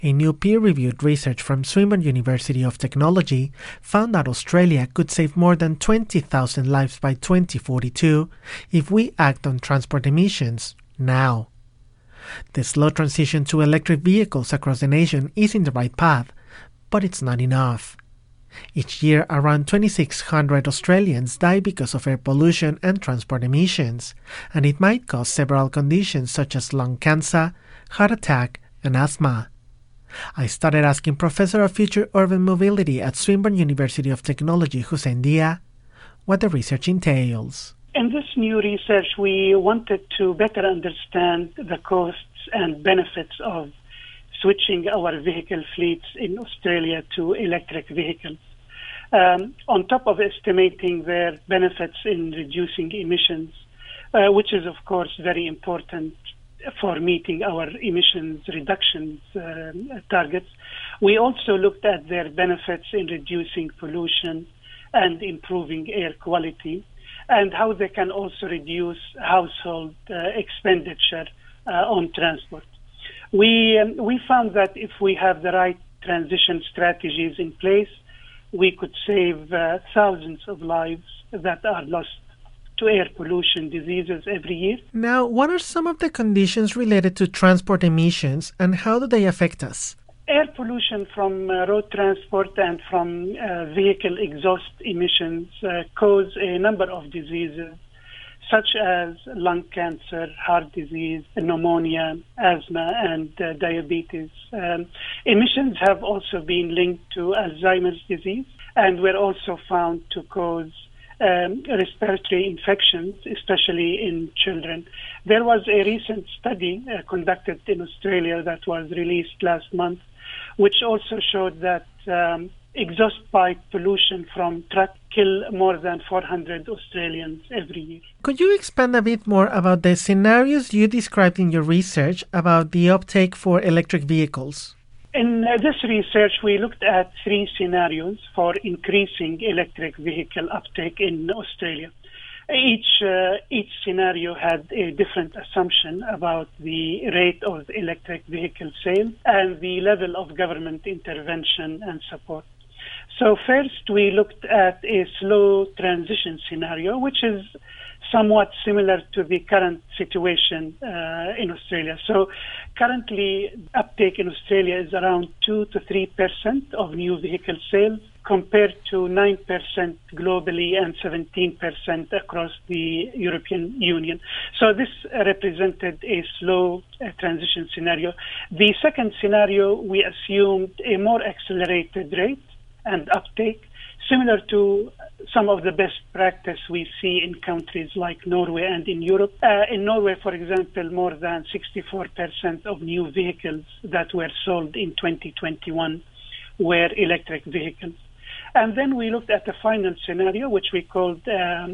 A new peer-reviewed research from Swinburne University of Technology found that Australia could save more than 20,000 lives by 2042 if we act on transport emissions now. The slow transition to electric vehicles across the nation is in the right path, but it's not enough. Each year, around 2,600 Australians die because of air pollution and transport emissions, and it might cause several conditions such as lung cancer, heart attack, and asthma. I started asking Professor of Future Urban Mobility at Swinburne University of Technology, Hussein Dia, what the research entails. In this new research, we wanted to better understand the costs and benefits of switching our vehicle fleets in Australia to electric vehicles. On top of estimating their benefits in reducing emissions, which is, of course, very important for meeting our emissions reductions targets, we also looked at their benefits in reducing pollution and improving air quality, and how they can also reduce household expenditure on transport. We found that if we have the right transition strategies in place, we could save thousands of lives that are lost to air pollution diseases every year. Now, what are some of the conditions related to transport emissions and how do they affect us? Air pollution from road transport and from vehicle exhaust emissions cause a number of diseases such as lung cancer, heart disease, pneumonia, asthma, and diabetes. Emissions have also been linked to Alzheimer's disease and were also found to cause respiratory infections, especially in children. There was a recent study conducted in Australia that was released last month, which also showed that exhaust pipe pollution from trucks kill more than 400 Australians every year. Could you expand a bit more about the scenarios you described in your research about the uptake for electric vehicles? In this research, we looked at 3 scenarios for increasing electric vehicle uptake in Australia. Each scenario had a different assumption about the rate of electric vehicle sales and the level of government intervention and support. So first, we looked at a slow transition scenario, which is somewhat similar to the current situation in Australia. So currently, uptake in Australia is around 2 to 3% of new vehicle sales, compared to 9% globally and 17% across the European Union. So this represented a slow transition scenario. The second scenario, we assumed a more accelerated rate and uptake, similar to some of the best practice we see in countries like Norway and in Europe. In Norway, for example, more than 64% of new vehicles that were sold in 2021 were electric vehicles. And then we looked at the final scenario, which we called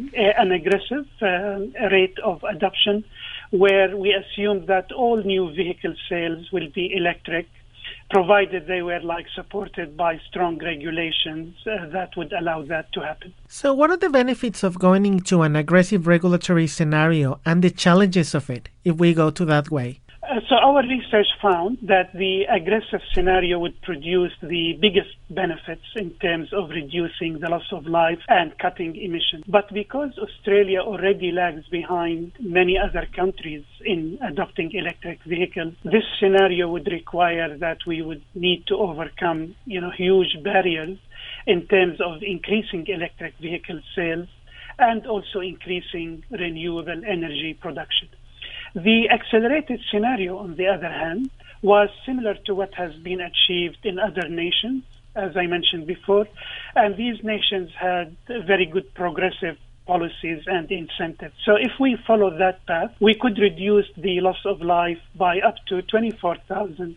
an aggressive rate of adoption, where we assumed that all new vehicle sales will be electric, provided they were supported by strong regulations that would allow that to happen. So what are the benefits of going into an aggressive regulatory scenario and the challenges of it if we go to that way? So our research found that the aggressive scenario would produce the biggest benefits in terms of reducing the loss of life and cutting emissions. But because Australia already lags behind many other countries in adopting electric vehicles, this scenario would require that we would need to overcome, huge barriers in terms of increasing electric vehicle sales and also increasing renewable energy production. The accelerated scenario, on the other hand, was similar to what has been achieved in other nations, as I mentioned before, and these nations had very good progressive policies and incentives. So if we follow that path, we could reduce the loss of life by up to 24,000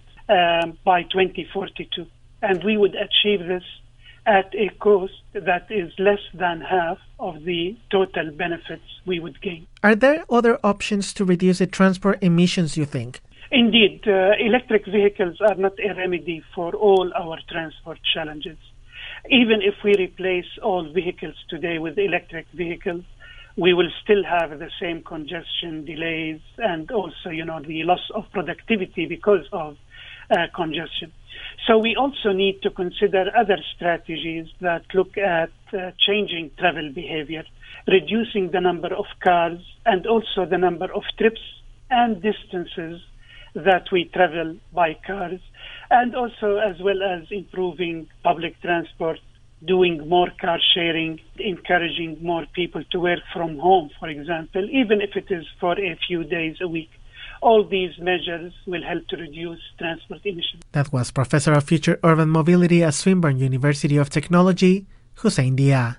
by 2042, and we would achieve this at a cost that is less than half of the total benefits we would gain. Are there other options to reduce the transport emissions, you think? Indeed, electric vehicles are not a remedy for all our transport challenges. Even if we replace all vehicles today with electric vehicles, we will still have the same congestion, delays, and also, the loss of productivity because of congestion. So we also need to consider other strategies that look at changing travel behavior, reducing the number of cars and also the number of trips and distances that we travel by cars, and also as well as improving public transport, doing more car sharing, encouraging more people to work from home, for example, even if it is for a few days a week. All these measures will help to reduce transport emissions. That was Professor of Future Urban Mobility at Swinburne University of Technology, Hussein Dia.